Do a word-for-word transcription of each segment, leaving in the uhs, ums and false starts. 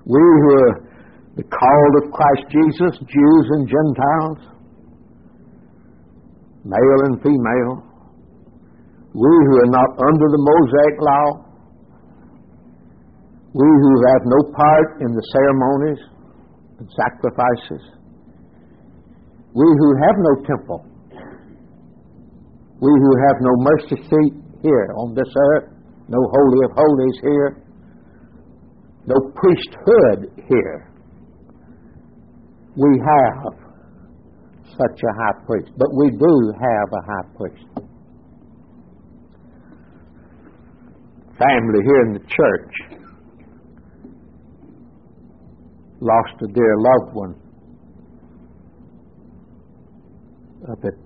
We who are the called of Christ Jesus, Jews and Gentiles, male and female, we who are not under the Mosaic law, we who have no part in the ceremonies and sacrifices, we who have no temple, we who have no mercy seat here on this earth, no holy of holies here, no priesthood here, we have such a high priest. But we do have a high priest. Family here in the church lost a dear loved one up at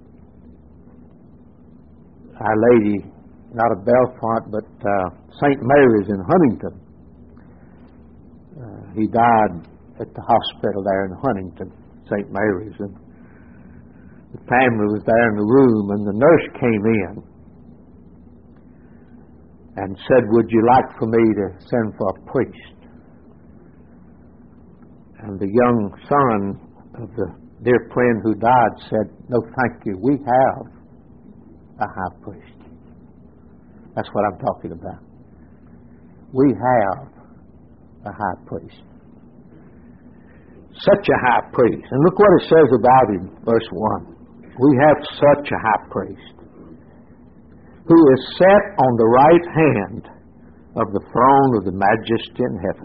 Our Lady, not of Belfont, but uh, Saint Mary's in Huntington. Uh, he died at the hospital there in Huntington, Saint Mary's, and the family was there in the room, and the nurse came in and said, "Would you like for me to send for a priest?" And the young son of the dear friend who died said, "No, thank you. We have a high priest." That's what I'm talking about. We have a high priest. Such a high priest. And look what it says about him, verse one. We have such a high priest who is set on the right hand of the throne of the majesty in heaven.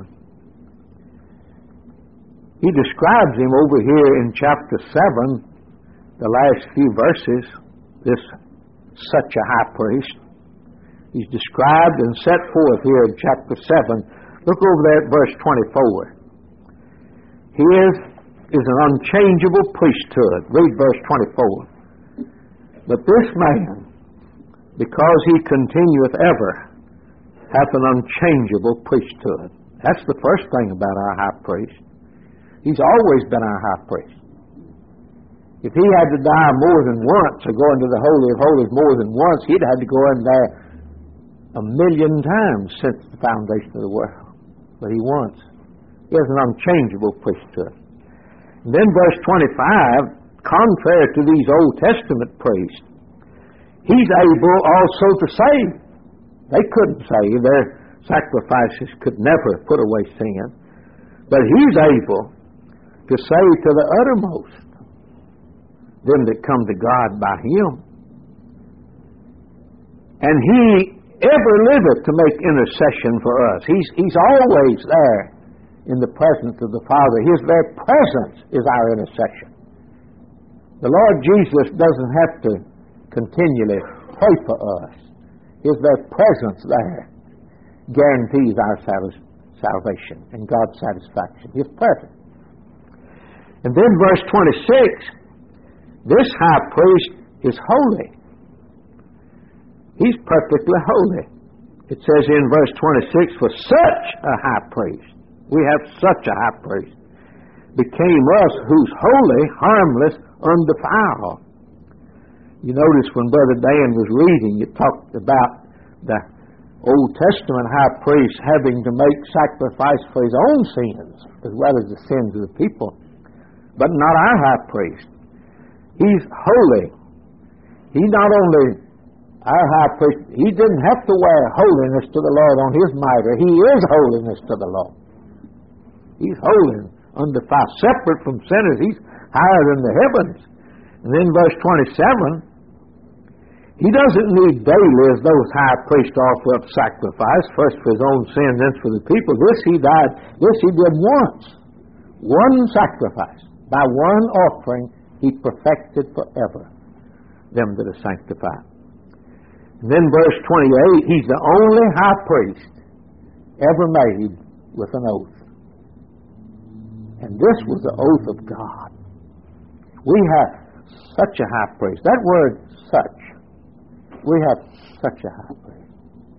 He describes him over here in chapter seven, the last few verses, this such a high priest. He's described and set forth here in chapter seven. Look over there at verse twenty-four. His is an unchangeable priesthood. Read verse twenty-four. But this man, because he continueth ever, hath an unchangeable priesthood. That's the first thing about our high priest. He's always been our high priest. If he had to die more than once or go into the Holy of Holies more than once, he'd had to go in there a million times since the foundation of the world. But he once. He has an unchangeable priesthood. And then verse twenty-five, contrary to these Old Testament priests, he's able also to save. They couldn't save. Their sacrifices could never put away sin. But he's able to save to the uttermost them that come to God by him. And he ever liveth to make intercession for us. He's, he's always there in the presence of the Father. His very presence is our intercession. The Lord Jesus doesn't have to continually pray for us. His very presence there guarantees our salvation and God's satisfaction. His presence. And then verse twenty-six, this high priest is holy. He's perfectly holy. It says in verse twenty-six, for such a high priest, we have such a high priest, became us who's holy, harmless, undefiled. You notice when Brother Dan was reading, it talked about the Old Testament high priest having to make sacrifice for his own sins as well as the sins of the people. But not our high priest. He's holy. He not only, our high priest, he didn't have to wear holiness to the Lord on his mitre. He is holiness to the Lord. He's holy, undefiled, separate from sinners. He's higher than the heavens. And then verse twenty-seven, he doesn't need daily as those high priests offer up sacrifice, first for his own sins, then for the people. This he died, this he did once. One sacrifice. By one offering, he perfected forever them that are sanctified. And then verse twenty-eight, he's the only high priest ever made with an oath. And this was the oath of God. We have such a high priest. That word, such. We have such a high priest.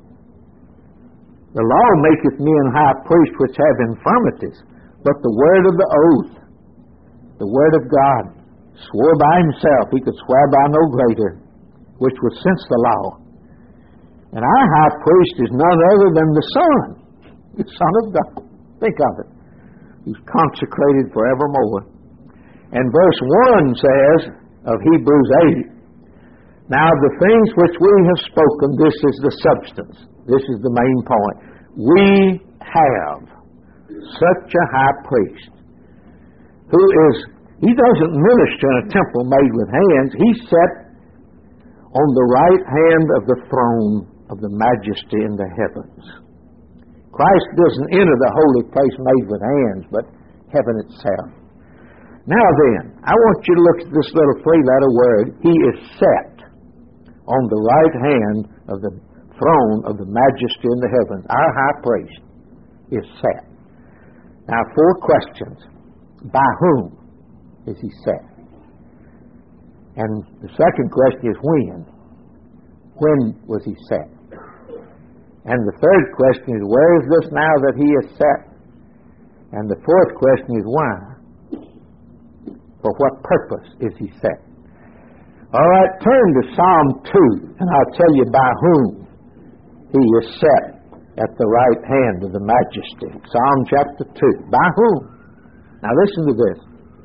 The law maketh men high priests which have infirmities, but the word of the oath, the word of God, swore by himself, he could swear by no greater, which was since the law. And our high priest is none other than the Son, the Son of God. Think of it. He's consecrated forevermore. And verse one says of Hebrews eight, now the things which we have spoken, this is the substance. This is the main point. We have such a high priest who is, he doesn't minister in a temple made with hands. He's set on the right hand of the throne of the majesty in the heavens. Christ doesn't enter the holy place made with hands, but heaven itself. Now then, I want you to look at this little three-letter word. He is set on the right hand of the throne of the majesty in the heavens. Our high priest is set. Now, four questions. By whom is he set? And the second question is when? When was he set? And the third question is, where is this now that he is set? And the fourth question is, why? For what purpose is he set? All right, turn to Psalm two, and I'll tell you by whom he is set at the right hand of the majesty. Psalm chapter two. By whom? Now listen to this.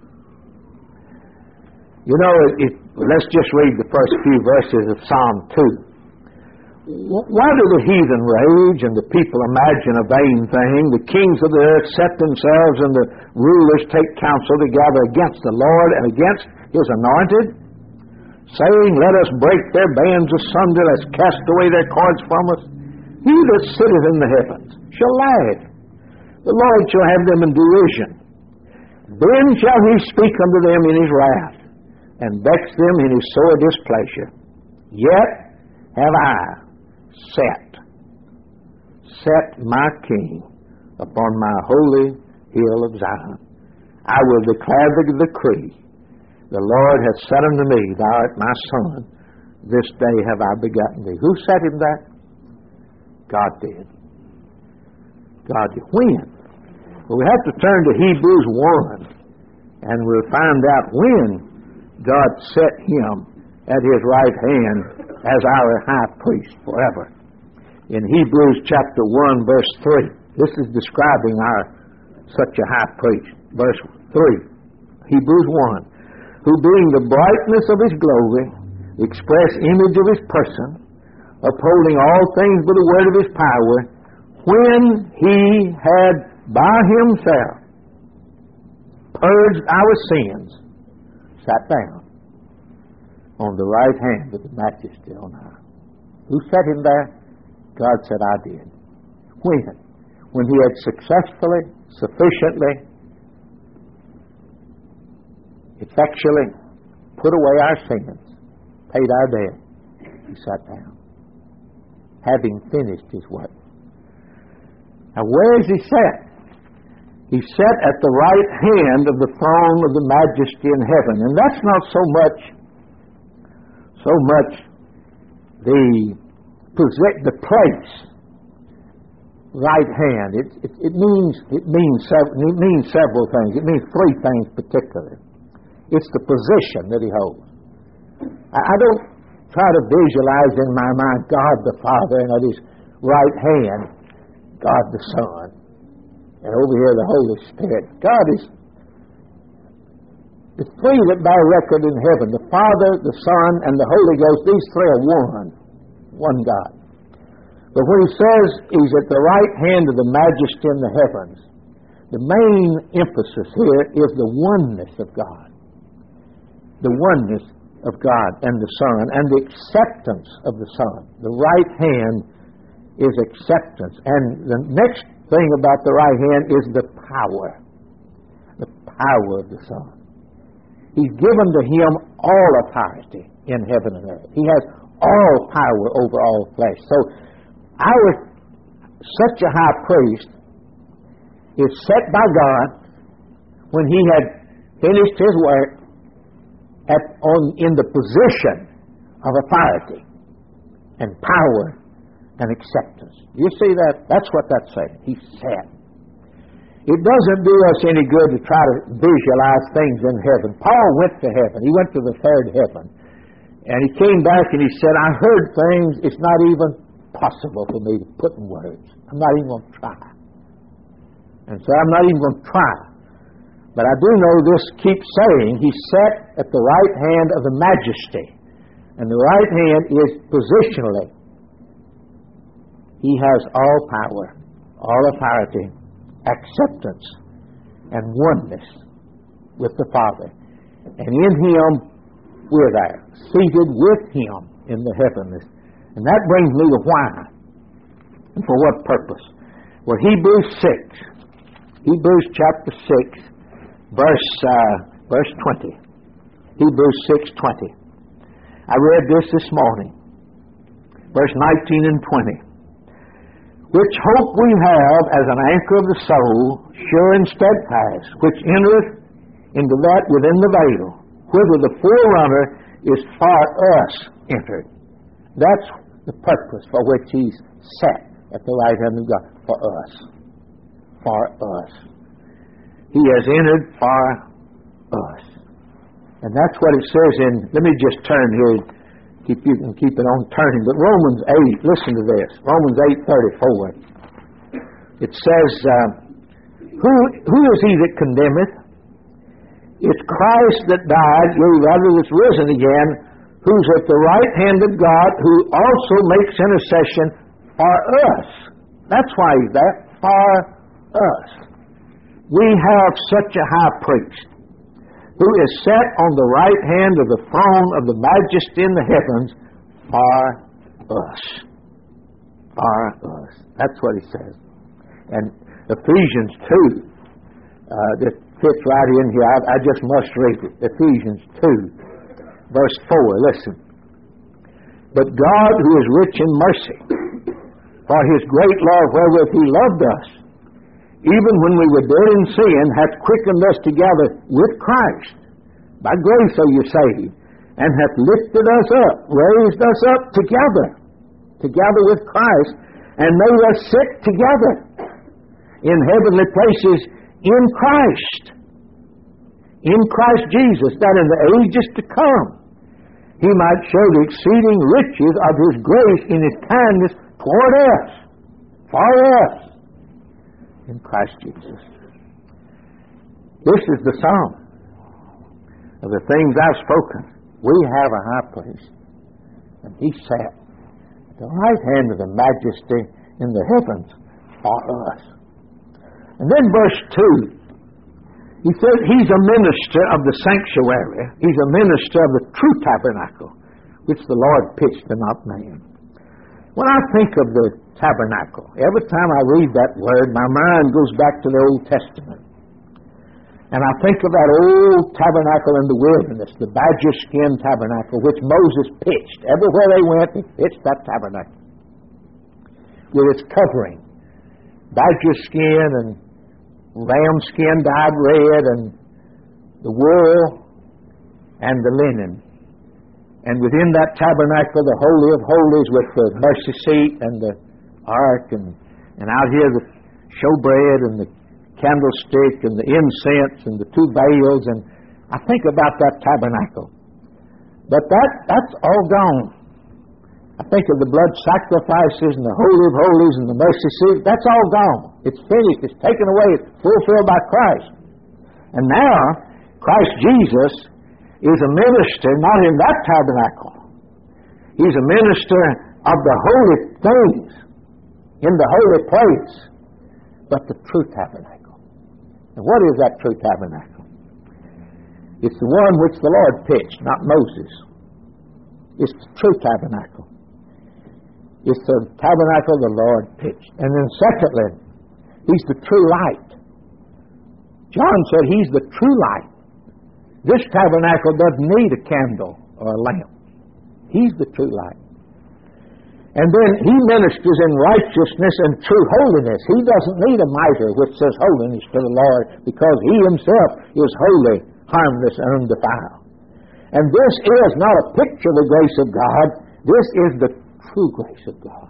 You know, it, it, let's just read the first few verses of Psalm two. Why do the heathen rage and the people imagine a vain thing? The kings of the earth set themselves and the rulers take counsel together against the Lord and against His anointed, saying, let us break their bands asunder, let's cast away their cords from us. He that sitteth in the heavens shall laugh. The Lord shall have them in derision. Then shall He speak unto them in His wrath, and vex them in His sore displeasure. Yet have I set, set my King upon my holy hill of Zion. I will declare the decree. The Lord hath said unto me, thou art my son. This day have I begotten thee. Who said him that? God did. God did. When? Well, we have to turn to Hebrews one, and we'll find out when God set him at His right hand as our high priest forever. In Hebrews chapter one, verse three, this is describing our such a high priest. Verse three, Hebrews one, who being the brightness of His glory, the express image of His person, upholding all things by the word of His power, when He had by Himself purged our sins, sat down on the right hand of the majesty on high. Who set Him there? God said, I did. When? When He had successfully, sufficiently, effectually put away our sins, paid our debt, He sat down, having finished His work. Now where is He set? He's set at the right hand of the throne of the majesty in heaven. And that's not so much so much the the place, right hand. It, it, it means it means it means several things. It means three things particularly. It's the position that He holds. I, I don't try to visualize in my mind God the Father and at His right hand God the Son, and over here the Holy Spirit. God is the three that bear record in heaven, the Father, the Son, and the Holy Ghost. These three are one, one God. But when He says He's at the right hand of the majesty in the heavens, the main emphasis here is the oneness of God. The oneness of God and the Son, and the acceptance of the Son. The right hand is acceptance. And the next thing about the right hand is the power. The power of the Son. He's given to Him all authority in heaven and earth. He has all power over all flesh. So our such a high priest is set by God when He had finished His work at, on, in the position of authority and power and acceptance. You see that? That's what that's saying. He's set. It doesn't do us any good to try to visualize things in heaven. Paul went to heaven. He went to the third heaven. And he came back and he said, I heard things it's not even possible for me to put in words. I'm not even going to try. And so I'm not even going to try But I do know this keeps saying, He sat at the right hand of the Majesty. And the right hand is positionally. He has all power, all authority, acceptance, and oneness with the Father. And in Him, we're there, seated with Him in the heavenlies. And that brings me to why. And for what purpose? Well, Hebrews six. Hebrews chapter six, verse, uh, verse twenty. Hebrews six twenty. I read this this morning. Verse nineteen and twenty. Which hope we have as an anchor of the soul, sure and steadfast, which entereth into that within the veil, whither the forerunner is for us entered. That's the purpose for which He's set at the right hand of God. For us. For us. He has entered for us. And that's what it says in, let me just turn here, keep you can keep it on turning, but Romans eight, listen to this, Romans eight thirty-four. It says, uh, who, who is he that condemneth? It's Christ that died, yea, rather that's risen again, who's at the right hand of God, who also makes intercession for us. That's why He's there, for us. We have such a high priest, who is set on the right hand of the throne of the Majesty in the heavens for us. For us. That's what He says. And Ephesians two, uh, that fits right in here. I, I just must read it. Ephesians two, verse four. Listen. But God, who is rich in mercy, for His great love wherewith He loved us, even when we were dead in sin, hath quickened us together with Christ. By grace are you saved, and hath lifted us up, raised us up together, together with Christ, and made us sit together in heavenly places in Christ. In Christ Jesus, that in the ages to come He might show the exceeding riches of His grace in His kindness toward us, for us, in Christ Jesus. This is the sum of the things I've spoken. We have a high priest, and He sat at the right hand of the Majesty in the heavens for us. And then verse two, he says He's a minister of the sanctuary. He's a minister of the true tabernacle, which the Lord pitched and not man. When I think of the tabernacle, every time I read that word, my mind goes back to the Old Testament. And I think of that old tabernacle in the wilderness, the badger skin tabernacle, which Moses pitched. Everywhere they went, he pitched that tabernacle with its covering, badger skin and ram skin dyed red, and the wool and the linen. And within that tabernacle, the Holy of Holies with the mercy seat and the ark, and, and out here the showbread and the candlestick and the incense and the two veils. And I think about that tabernacle. But that that's all gone. I think of the blood sacrifices and the Holy of Holies and the mercy seat. That's all gone. It's finished. It's taken away. It's fulfilled by Christ. And now, Christ Jesus is a minister not in that tabernacle. He's a minister of the holy things in the holy place, but the true tabernacle. And what is that true tabernacle? It's the one which the Lord pitched, not Moses. It's the true tabernacle. It's the tabernacle the Lord pitched. And then secondly, He's the true light. John said He's the true light. This tabernacle doesn't need a candle or a lamp. He's the true light. And then He ministers in righteousness and true holiness. He doesn't need a mitre which says holiness to the Lord, because He Himself is holy, harmless, and undefiled. And this is not a picture of the grace of God. This is the true grace of God.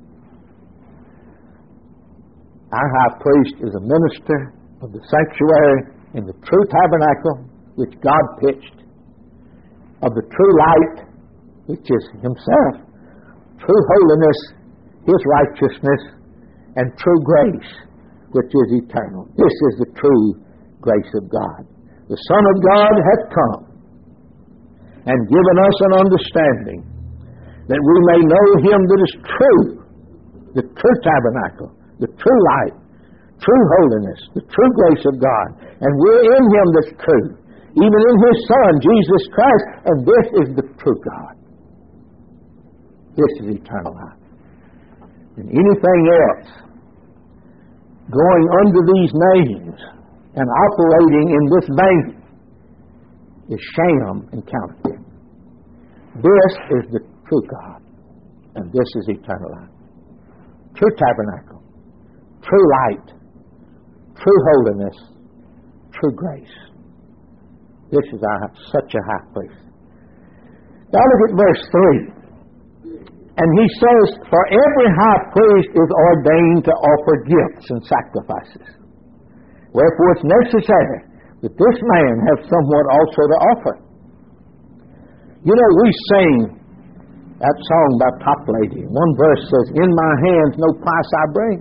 Our high priest is a minister of the sanctuary in the true tabernacle which God pitched, of the true light which is Himself, true holiness, His righteousness, and true grace which is eternal. This is the true grace of God. The Son of God hath come and given us an understanding that we may know Him that is true, the true tabernacle, the true light, true holiness, the true grace of God. And we're in Him that's true, even in His Son, Jesus Christ, and this is the true God. This is eternal life. And anything else going under these names and operating in this vein is sham and counterfeit. This is the true God, and this is eternal life. True tabernacle, true light, true holiness, true grace. This is our such a high priest. Now look at verse three. And he says, for every high priest is ordained to offer gifts and sacrifices. Wherefore it's necessary that this man have somewhat also to offer. You know, we sing that song by Toplady. One verse says, in my hands no price I bring.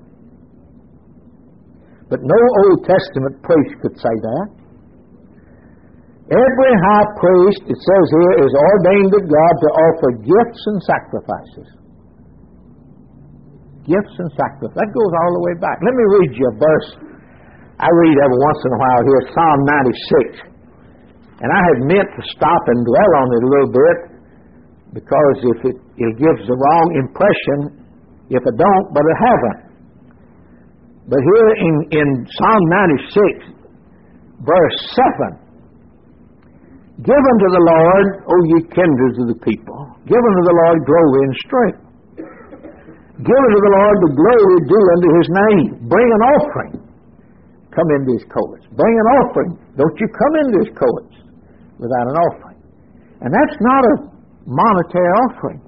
But no Old Testament priest could say that. Every high priest, it says here, is ordained of God to offer gifts and sacrifices. Gifts and sacrifices. That goes all the way back. Let me read you a verse I read every once in a while here, Psalm ninety-six. And I had meant to stop and dwell on it a little bit, because if it, it gives the wrong impression, if it don't, but it haven't. But here in, in Psalm ninety-six, verse seven, give unto the Lord, O ye kindreds of the people, give unto the Lord glory and strength. Give unto the Lord the glory due unto His name. Bring an offering. Come into His courts. Bring an offering. Don't you come into His courts without an offering. And that's not a monetary offering.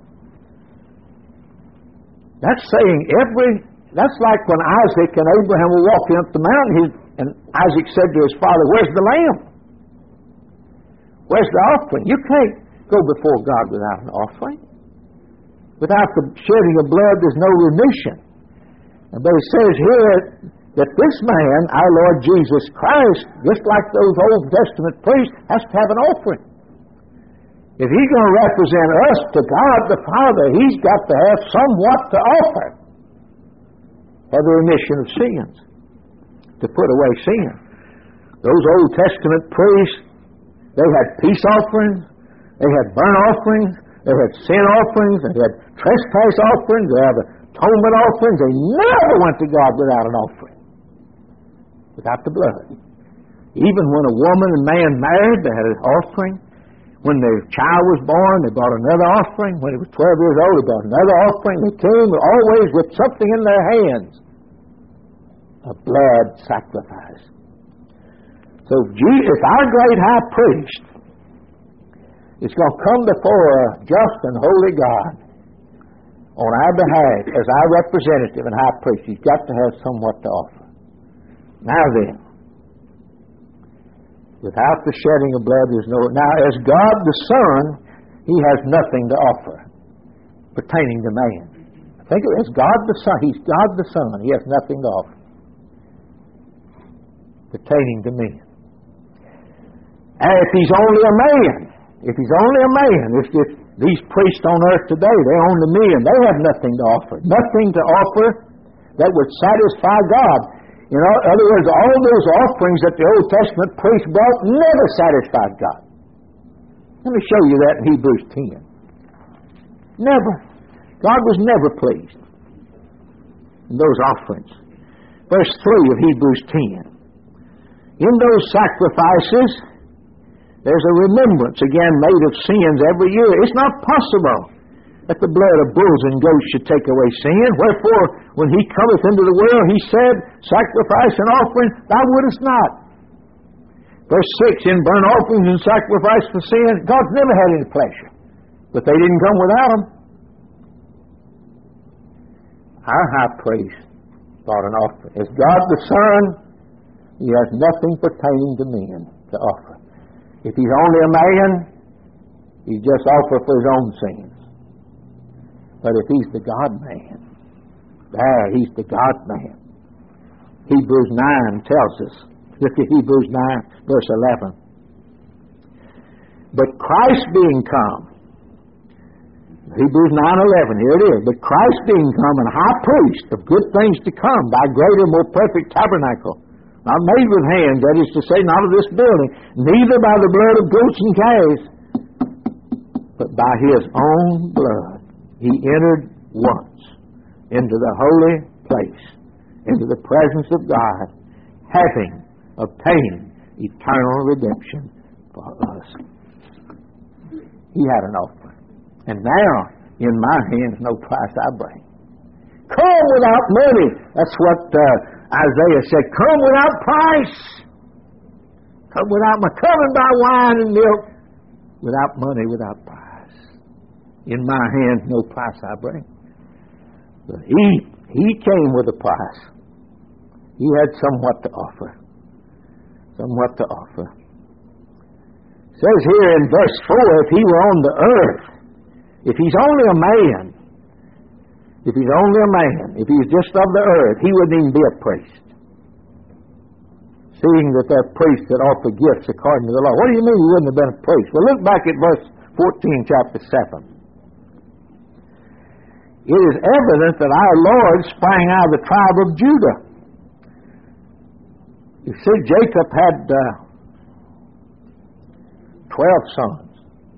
That's saying every, that's like when Isaac and Abraham were walking up the mountain, he, and Isaac said to his father, where's the lamb? Where's the offering? You can't go before God without an offering. Without the shedding of blood, there's no remission. But it says here that this man, our Lord Jesus Christ, just like those Old Testament priests, has to have an offering. If He's going to represent us to God the Father, He's got to have somewhat to offer for the remission of sins, to put away sin. Those Old Testament priests, they had peace offerings, they had burnt offerings, they had sin offerings, they had trespass offerings, they had atonement offerings. They never went to God without an offering, without the blood. Even when a woman and man married, they had an offering. When their child was born, they brought another offering. When he was twelve years old, they brought another offering. They came always with something in their hands, a blood sacrifice. So Jesus, our great high priest, is going to come before a just and holy God on our behalf as our representative and high priest. He's got to have somewhat to offer. Now then, without the shedding of blood, there's no... Now, as God the Son, He has nothing to offer pertaining to man. Think of it as God the Son. He's God the Son. He has nothing to offer pertaining to men. And if He's only a man, if He's only a man, if, if these priests on earth today, they're only men, they have nothing to offer. Nothing to offer that would satisfy God. In other words, all those offerings that the Old Testament priests brought never satisfied God. Let me show you that in Hebrews ten. Never. God was never pleased in those offerings. Verse three of Hebrews ten. In those sacrifices, there's a remembrance again made of sins every year. It's not possible that the blood of bulls and goats should take away sin. Wherefore, when He cometh into the world, He said, sacrifice and offering thou wouldest not. Verse six, in burnt offerings and sacrifice for sin, God's never had any pleasure. But they didn't come without them. Our high priest brought an offering. As God the Son, He has nothing pertaining to men to offer. If He's only a man, He just offers for His own sins. But if He's the God-man, there, He's the God-man. Hebrews nine tells us Look at Hebrews nine, verse eleven. But Christ being come, Hebrews nine eleven, here it is. But Christ being come and high priest of good things to come by greater, more perfect tabernacle, not made with hands, that is to say, not of this building, neither by the blood of goats and calves, but by His own blood, He entered once into the holy place, into the presence of God, having obtained eternal redemption for us. He had an offering. And now, in my hands, no price I bring. Come without money. That's what uh, Isaiah said. Come without price. Come without money. Come and buy wine and milk. Without money, without price. In my hands, no price I bring. But he, he came with a price. He had somewhat to offer. Somewhat to offer. It says here in verse four, if He were on the earth, if He's only a man, if He's only a man, if He's just of the earth, He wouldn't even be a priest. Seeing that they're priests that offer gifts according to the law. What do you mean He wouldn't have been a priest? Well, look back at verse fourteen, chapter seven. It is evident that our Lord sprang out of the tribe of Judah. You see, Jacob had uh, twelve sons.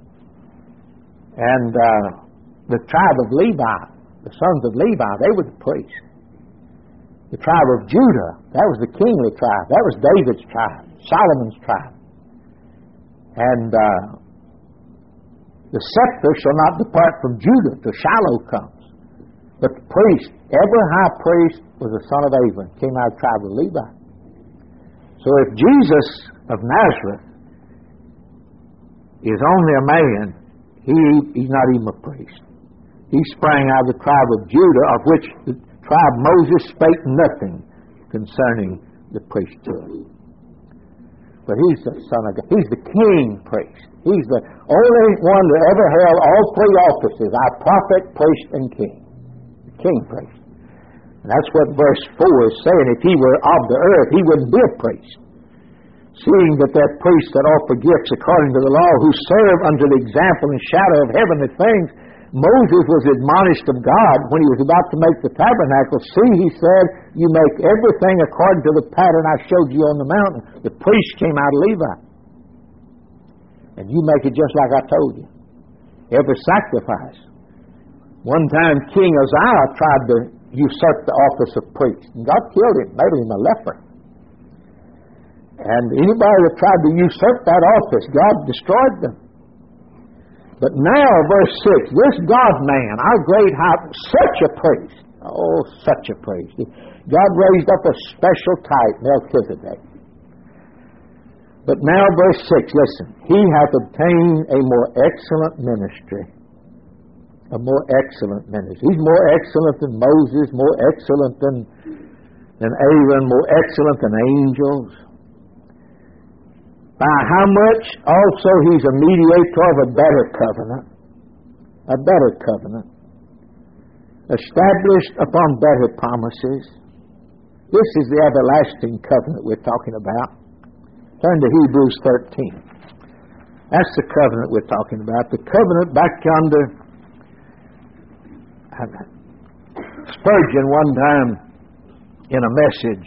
And uh, the tribe of Levi, the sons of Levi, they were the priests. The tribe of Judah, that was the kingly tribe. That was David's tribe, Solomon's tribe. And uh, the scepter shall not depart from Judah till Shiloh comes. But the priest, every high priest was a son of Aaron, came out of the tribe of Levi. So if Jesus of Nazareth is only a man, he, he's not even a priest. He sprang out of the tribe of Judah, of which the tribe Moses spake nothing concerning the priesthood. But he's the Son of God. He's the king priest. He's the only one that ever held all three offices, our prophet, priest, and king. The king priest. And that's what verse four is saying. If he were of the earth, he wouldn't be a priest. Seeing that that priest that offer gifts according to the law, who serve unto the example and shadow of heavenly things, Moses was admonished of God when he was about to make the tabernacle. See, he said, you make everything according to the pattern I showed you on the mountain. The priest came out of Levi. And you make it just like I told you. Every sacrifice. One time King Uzziah tried to usurp the office of priest. And God killed him, made him a leper. And anybody that tried to usurp that office, God destroyed them. But now, verse six, this God-man, our great high, such a priest, oh, such a priest. God raised up a special type, Melchizedek. But now, verse six, listen, he hath obtained a more excellent ministry. A more excellent ministry. He's more excellent than Moses, more excellent than, than Aaron, more excellent than angels. By how much also he's a mediator of a better covenant. A better covenant. Established upon better promises. This is the everlasting covenant we're talking about. Turn to Hebrews thirteen. That's the covenant we're talking about. The covenant back yonder. Spurgeon one time in a message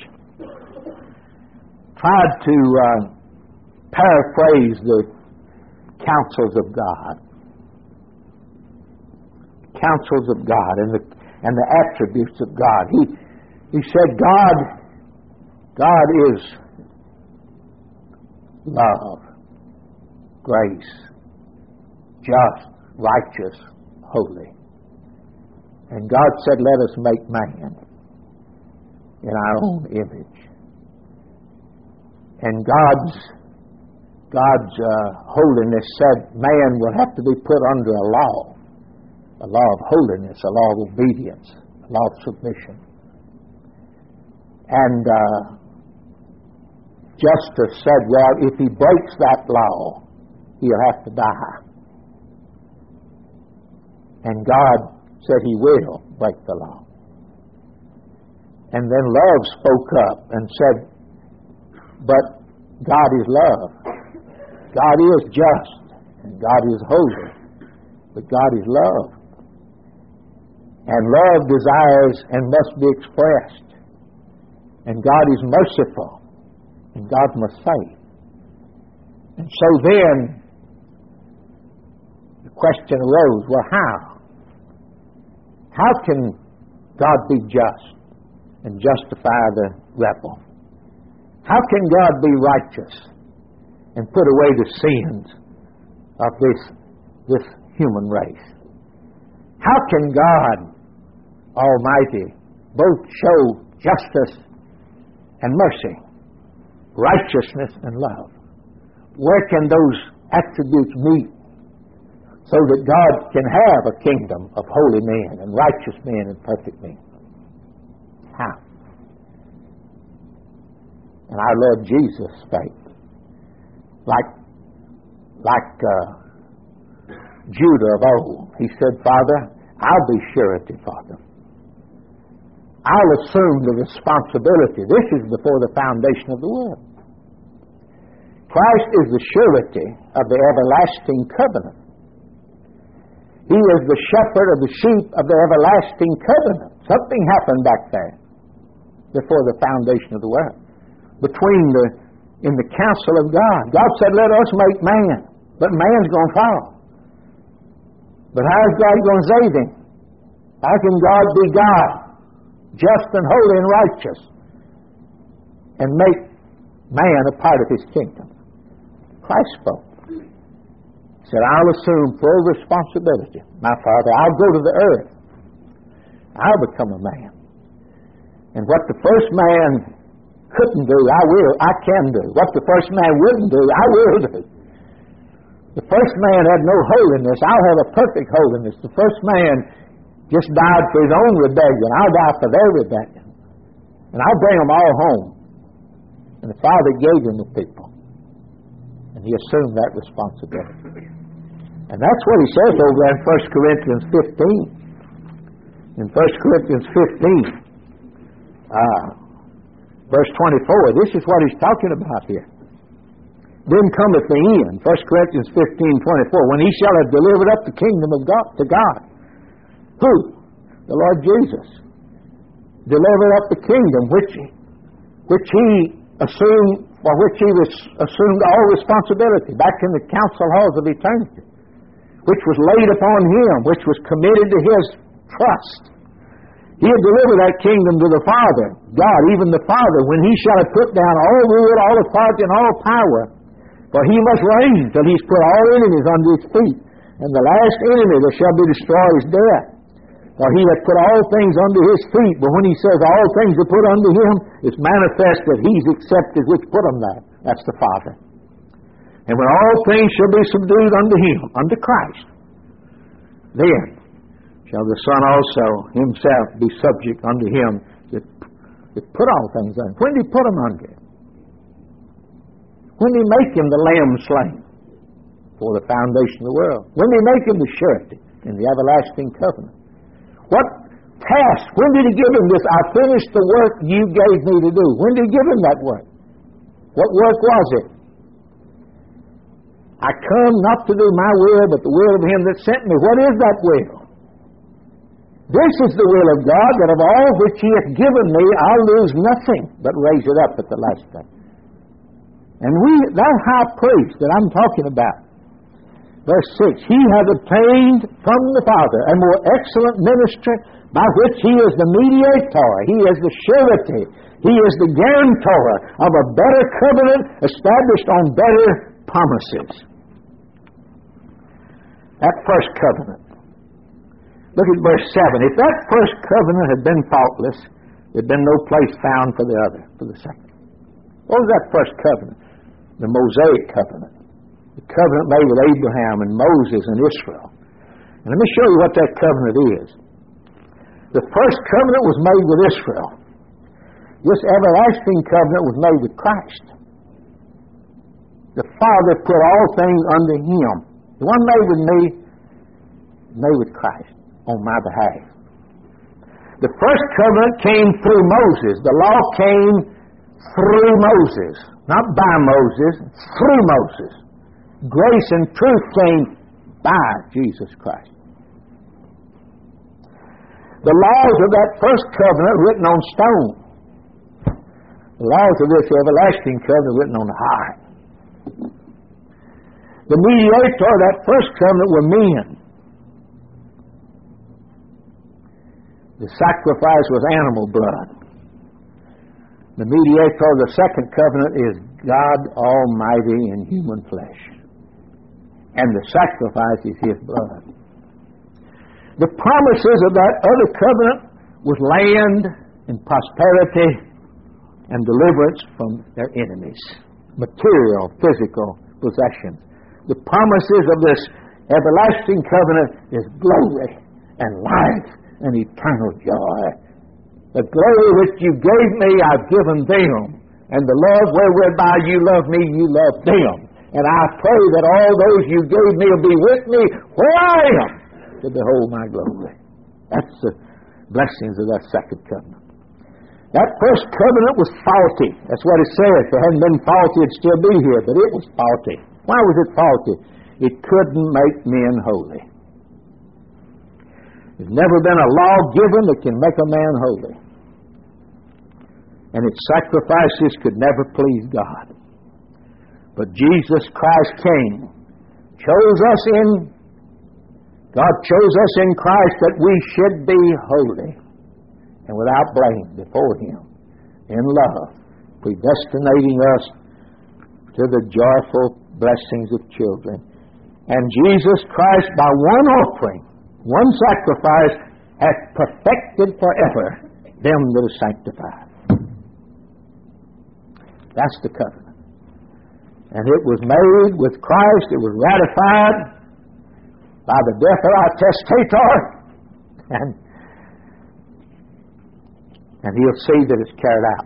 tried to uh, paraphrase the counsels of God. Counsels of God and the and the attributes of God. He he said God God is love, grace, just, righteous, holy. And God said, let us make man in our own image. And God's God's uh, holiness said man will have to be put under a law. A law of holiness, a law of obedience, a law of submission. And uh, justice said, well, if he breaks that law, he'll have to die. And God said he will break the law. And then love spoke up and said, But God is love. God is just. And God is holy. But God is love. And love desires and must be expressed. And God is merciful. And God must save. And so then, the question arose, well, how? How can God be just and justify the rebel? How can God be righteous and put away the sins of this, this human race? How can God Almighty both show justice and mercy, righteousness and love? Where can those attributes meet so that God can have a kingdom of holy men and righteous men and perfect men? How? And our Lord Jesus spake like, like uh, Judah of old. He said, Father, I'll be surety for them. I'll assume the responsibility. This is before the foundation of the world. Christ is the surety of the everlasting covenant. He is the shepherd of the sheep of the everlasting covenant. Something happened back there before the foundation of the world. Between the, in the counsel of God. God said, let us make man. But man's going to fall. But how is God going to save him? How can God be God, just and holy and righteous, and make man a part of his kingdom? Christ spoke. He said, I'll assume full responsibility. My Father, I'll go to the earth. I'll become a man. And what the first man couldn't do, I will, I can do. What the first man wouldn't do, I will do. The first man had no holiness. I'll have a perfect holiness. The first man just died for his own rebellion. I'll die for their rebellion. And I'll bring them all home. And the Father gave him the people. And he assumed that responsibility. And that's what he says over there in First Corinthians fifteen. In First Corinthians fifteen, uh, verse twenty-four, this is what he's talking about here. Then cometh the end, First Corinthians fifteen, twenty-four, when he shall have delivered up the kingdom of God to God. Who? The Lord Jesus. Delivered up the kingdom which, which he assumed, for which he was assumed all responsibility back in the council halls of eternity, which was laid upon him, which was committed to his trust. He had delivered that kingdom to the Father, God, even the Father, when he shall have put down all rule, all authority, and all power. For he must reign till he's put all enemies under his feet. And the last enemy that shall be destroyed is death. For he hath put all things under his feet. But when he says all things are put under him, it's manifest that he's accepted which put them there. That's the Father. And when all things shall be subdued unto him, unto Christ, then shall the Son also himself be subject unto him that, that put all things under. When did he put them under? When did he make him the Lamb slain for the foundation of the world? When did he make him the surety in the everlasting covenant? What task? When did he give him this? I finished the work you gave me to do. When did he give him that work? What work was it? I come not to do my will, but the will of him that sent me. What is that will? This is the will of God, that of all which he hath given me, I'll lose nothing, but raise it up at the last day. And we, that high priest that I'm talking about, verse six, he hath obtained from the Father a more excellent ministry, by which he is the mediator, he is the surety, he is the guarantor of a better covenant established on better promises. That first covenant. Look at verse seven. If that first covenant had been faultless, there had been no place found for the other, for the second. What was that first covenant? The Mosaic covenant. The covenant made with Abraham and Moses and Israel. And let me show you what that covenant is. The first covenant was made with Israel. This everlasting covenant was made with Christ. The Father put all things under him. The one made with me, made with Christ on my behalf. The first covenant came through Moses. The law came through Moses, not by Moses, through Moses. Grace and truth came by Jesus Christ. The laws of that first covenant written on stone. The laws of this everlasting covenant written on the heart. The mediator of that first covenant were men. The sacrifice was animal blood. The mediator of the second covenant is God Almighty in human flesh. And the sacrifice is His blood. The promises of that other covenant was land and prosperity and deliverance from their enemies. Material, physical possessions. The promises of this everlasting covenant is glory and life and eternal joy. The glory which you gave me, I've given them. And the love whereby you love me, you love them. And I pray that all those you gave me will be with me where I am to behold my glory. That's the blessings of that second covenant. That first covenant was faulty. That's what it says. If it hadn't been faulty, it'd still be here. But it was faulty. Why was it faulty? It couldn't make men holy. There's never been a law given that can make a man holy. And its sacrifices could never please God. But Jesus Christ came, chose us in, God chose us in Christ that we should be holy and without blame before Him in love, predestinating us to the joyful blessings of children. And Jesus Christ, by one offering, one sacrifice, hath perfected forever them that are sanctified. That's the covenant. And it was made with Christ, it was ratified by the death of our testator, and, and He'll see that it's carried out.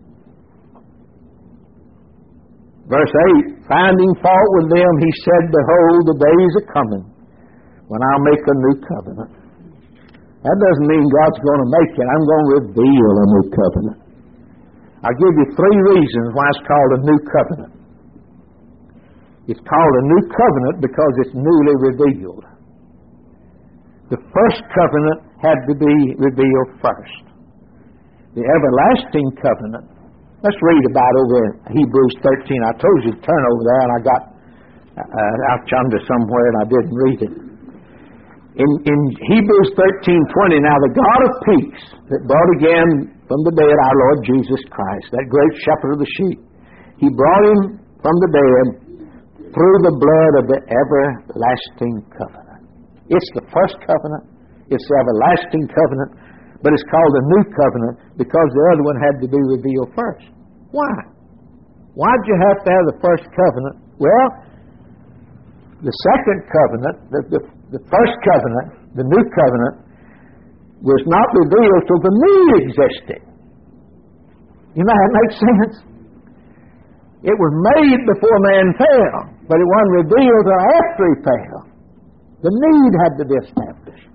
Verse eight, finding fault with them, He said, behold, the days are coming when I'll make a new covenant. That doesn't mean God's going to make it. I'm going to reveal a new covenant. I'll give you three reasons why it's called a new covenant. It's called a new covenant because it's newly revealed. The first covenant had to be revealed first. The everlasting covenant, let's read about over in Hebrews thirteen. I told you to turn over there, and I got uh, out yonder somewhere, and I didn't read it. In, in Hebrews thirteen twenty, now the God of peace that brought again from the dead our Lord Jesus Christ, that great shepherd of the sheep, He brought Him from the dead through the blood of the everlasting covenant. It's the first covenant. It's the everlasting covenant. But it's called a new covenant because the other one had to be revealed first. Why? Why'd you have to have the first covenant? Well, the second covenant, the, the, the first covenant, the new covenant, was not revealed till the need existed. You know how that makes sense? It was made before man fell, but it wasn't revealed until after he fell. The need had to be established.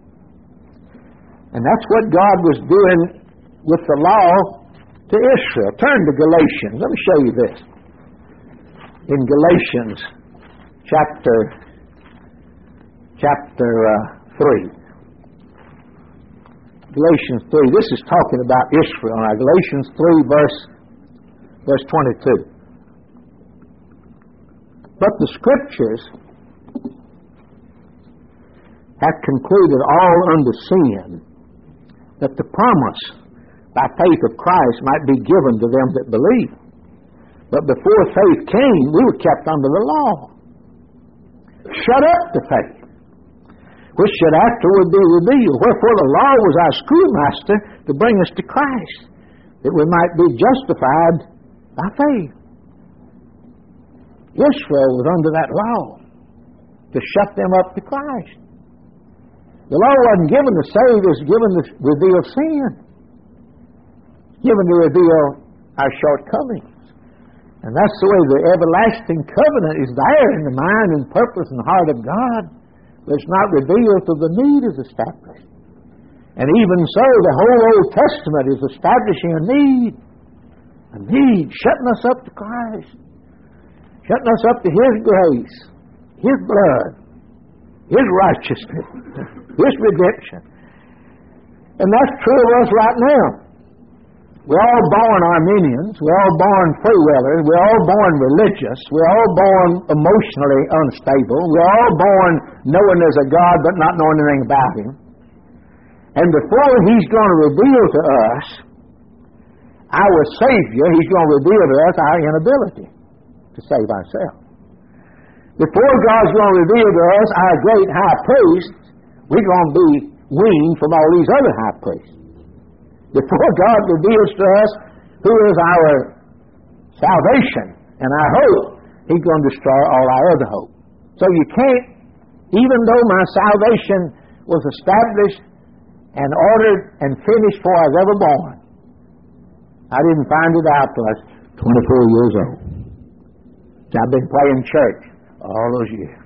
And that's what God was doing with the law to Israel. Turn to Galatians. Let me show you this. In Galatians chapter chapter uh, three. Galatians three. This is talking about Israel. Now, Galatians three, verse verse twenty-two. But the Scriptures have concluded all unto sin, that the promise by faith of Christ might be given to them that believe. But before faith came, we were kept under the law, shut up to faith, which should afterward be revealed. Wherefore the law was our schoolmaster to bring us to Christ, that we might be justified by faith. Israel was under that law to shut them up to Christ. The law wasn't given to save, it was given to reveal sin, given to reveal our shortcomings. And that's the way the everlasting covenant is there in the mind and purpose and heart of God, but it's not revealed till the need is established. And even so, the whole Old Testament is establishing a need. A need, shutting us up to Christ. Shutting us up to His grace, His blood, His righteousness, His redemption. And that's true of us right now. We're all born Arminians. We're all born free willers. We're all born religious. We're all born emotionally unstable. We're all born knowing there's a God but not knowing anything about Him. And before He's going to reveal to us our Savior, He's going to reveal to us our inability to save ourselves. Before God's going to reveal to us our great high priest, we're going to be weaned from all these other high priests. Before God reveals to us who is our salvation and our hope, He's going to destroy all our other hope. So you can't, even though my salvation was established and ordered and finished before I was ever born, I didn't find it out till I was twenty-four years old. So I've been playing church all those years.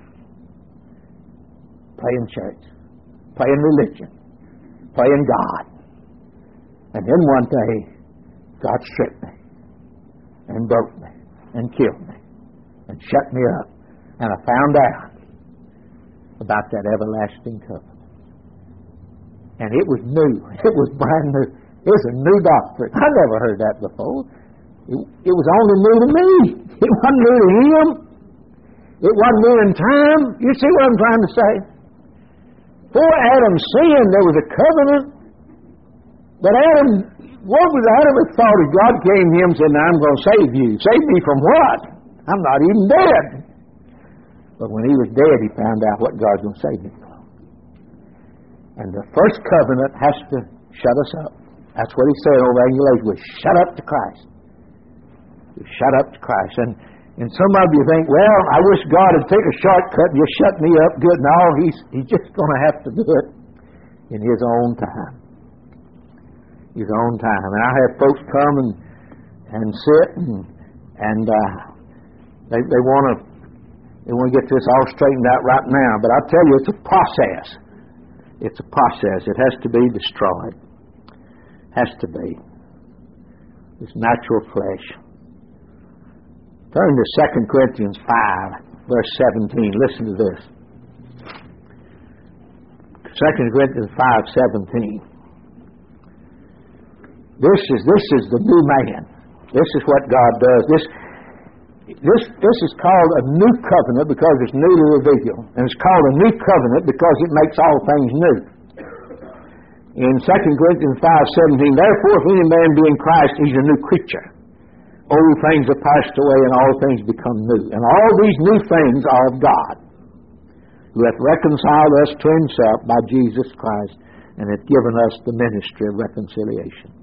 Playing church. Playing religion. Playing God. And then one day, God stripped me and broke me and killed me and shut me up. And I found out about that everlasting covenant. And it was new. It was brand new. It was a new doctrine. I never heard that before. It, it was only new to me. It wasn't new to Him. It wasn't new in time. You see what I'm trying to say? Before Adam sinned, there was a covenant. But Adam, what was Adam's thought if God came to him and said, now I'm going to save you. Save me from what? I'm not even dead. But when he was dead, he found out what God's going to save him from. And the first covenant has to shut us up. That's what he said over in Galatians. We shut up to Christ. We shut up to Christ. And, and some of you think, well, I wish God would take a shortcut and just shut me up good. No, he's, he's just going to have to do it in His own time. His own time. And I have folks come and and sit and and uh, they they want to they want to get this all straightened out right now. But I tell you, it's a process. It's a process. It has to be destroyed. Has to be. This natural flesh. Turn to Second Corinthians five, verse seventeen. Listen to this. Second Corinthians five seventeen. This is this is the new man. This is what God does. This this this is called a new covenant because it's newly revealed, and it's called a new covenant because it makes all things new. In Second Corinthians five seventeen, therefore, if any man be in Christ, he's a new creature. Old things are passed away, and all things become new. And all these new things are of God, who hath reconciled us to Himself by Jesus Christ, and hath given us the ministry of reconciliation.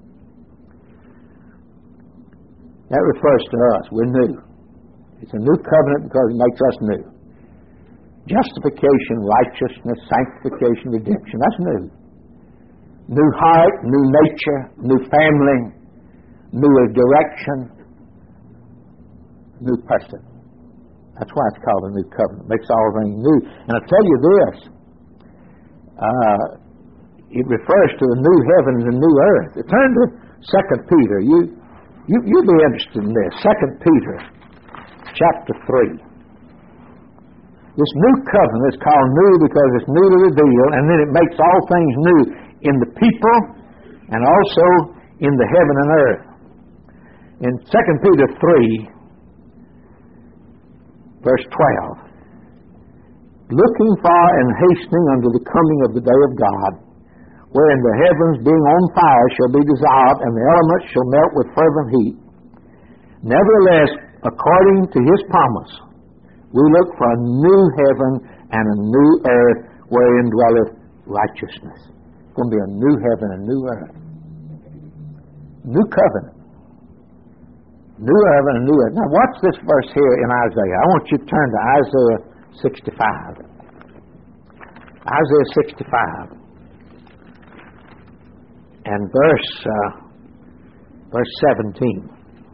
That refers to us. We're new. It's a new covenant because it makes us new. Justification, righteousness, sanctification, redemption. That's new. New heart, new nature, new family, new direction, new person. That's why it's called a new covenant. It makes all things new. And I'll tell you this. Uh, it refers to the new heavens and new earth. Turn to Second Peter. You... You, you'll be interested in this. Second Peter, chapter three. This new covenant is called new because it's new to reveal, and then it makes all things new in the people and also in the heaven and earth. In Second Peter three, verse twelve, looking for and hastening unto the coming of the day of God, wherein the heavens being on fire shall be dissolved, and the elements shall melt with fervent heat. Nevertheless, according to His promise, we look for a new heaven and a new earth wherein dwelleth righteousness. It's going to be a new heaven and new earth. New covenant. New heaven and new earth. Now watch this verse here in Isaiah. I want you to turn to Isaiah sixty-five. Isaiah sixty-five. And verse uh, verse seventeen.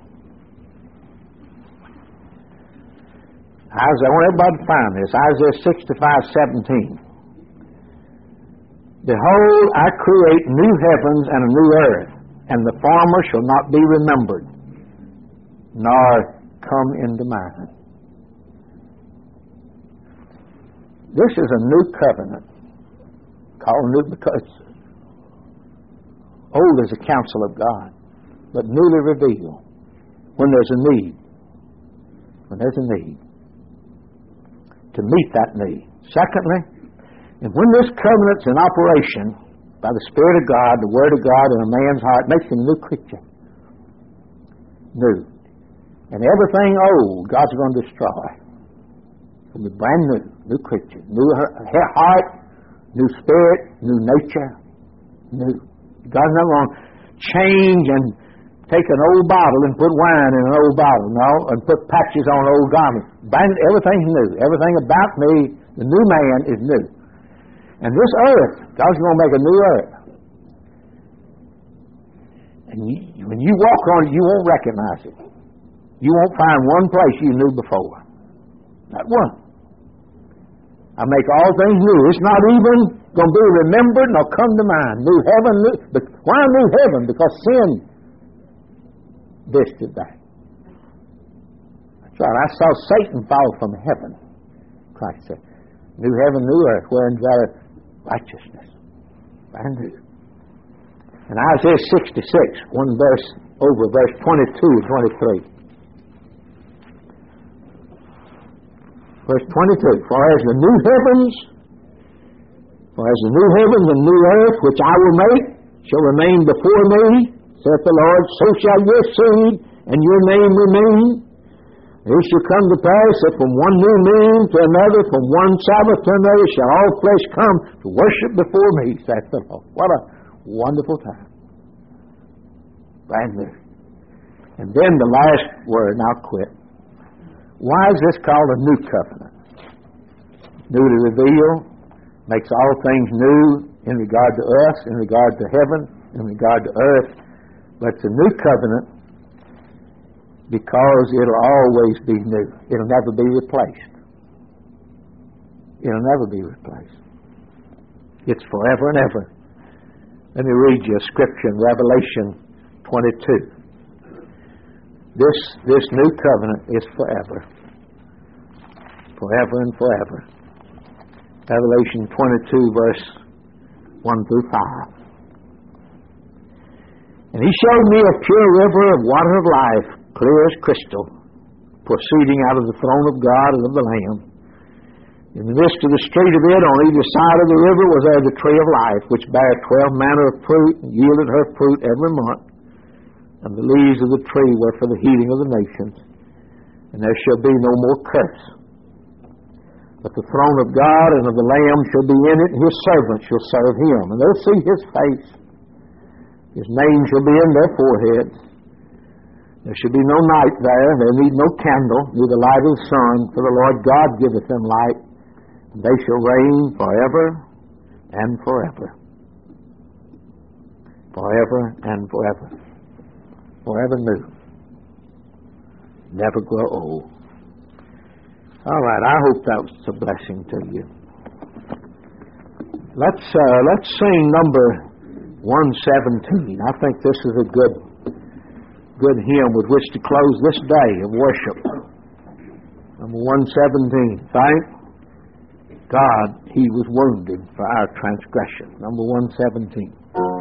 Isaiah, I want everybody to find this. Isaiah sixty-five seventeen. Behold, I create new heavens and a new earth, and the former shall not be remembered, nor come into mine. This is a new covenant, called new because old is the counsel of God, but newly revealed when there's a need. When there's a need. To meet that need. Secondly, and when this covenant's in operation by the Spirit of God, the Word of God in a man's heart, makes him a new creature. New. And everything old, God's going to destroy. It'll be brand new. New creature. New heart, new spirit, new nature. New. God's not going to change and take an old bottle and put wine in an old bottle. No. And put patches on old garments. Brand, everything's new. Everything about me, the new man, is new. And this earth, God's going to make a new earth. And you, when you walk on it, you won't recognize it. You won't find one place you knew before. Not one. I make all things new. It's not even going to be remembered nor come to mind. New heaven, new. But why new heaven? Because sin visited that. That's right. I saw Satan fall from heaven. Christ said, new heaven, new earth, wherein dwelleth righteousness. Brand new. In Isaiah sixty-six, one verse over, verse twenty-two and twenty-three. Verse twenty-two, for as the new heavens, for as the new heavens and new earth which I will make shall remain before me, saith the Lord, so shall your seed and your name remain. It shall come to pass that from one new moon to another, from one Sabbath to another, shall all flesh come to worship before me, saith the Lord. What a wonderful time. Brand new. And then the last word, and I'll quit. Why is this called a new covenant? Newly revealed, makes all things new in regard to us, in regard to heaven, in regard to earth. But it's a new covenant because it'll always be new. It'll never be replaced. It'll never be replaced. It's forever and ever. Let me read you a scripture in Revelation twenty-two. This, this new covenant is forever. Forever and forever. Revelation twenty-two, verse one through five. And he showed me a pure river of water of life, clear as crystal, proceeding out of the throne of God and of the Lamb. In the midst of the street of it, on either side of the river, was there the tree of life, which bare twelve manner of fruit, and yielded her fruit every month. And the leaves of the tree were for the healing of the nations. And there shall be no more curse. But the throne of God and of the Lamb shall be in it, and his servants shall serve him. And they'll see his face. His name shall be in their foreheads. There shall be no night there. There need no candle, neither light of the sun, for the Lord God giveth them light. And they shall reign forever and forever. Forever and forever. Forever new. Never grow old. All right, I hope that was a blessing to you. Let's uh, let's sing number one seventeen. I think this is a good good hymn with which to close this day of worship. Number one seventeen. Thank God he was wounded for our transgression. Number one seventeen.